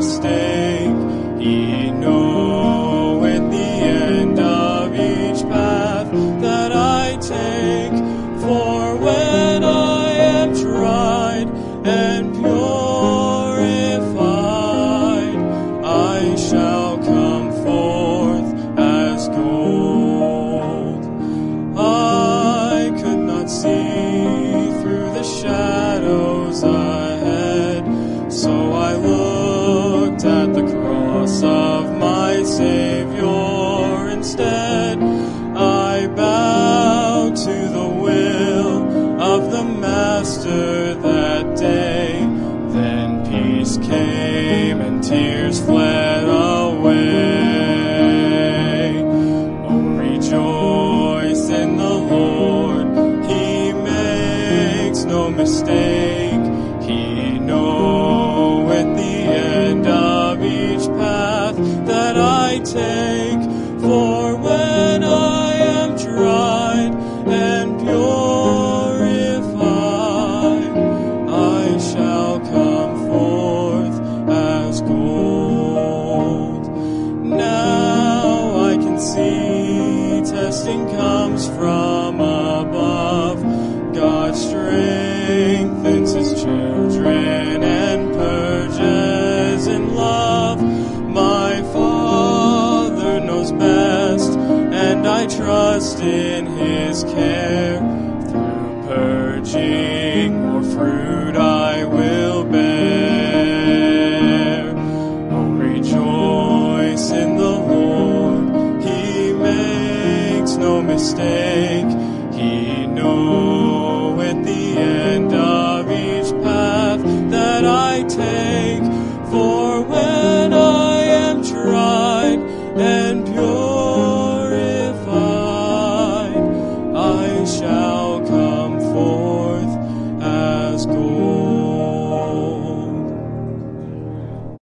mistake. He knoweth the end of each path that I take. For when I am tried and purified, I shall come forth as gold. I could not see through the shadows ahead, so I looked at the cross of my Savior instead. I bowed to the will of the Master that day. Then peace came and tears fled away. Oh, rejoice in the Lord, He makes no mistake. He knoweth the end of each path that I take. For when I am tried and purified, I shall come forth as gold. Now I can see testing comes from above. God strengthens His children and purges in love. My Father knows best, and I trust in His care.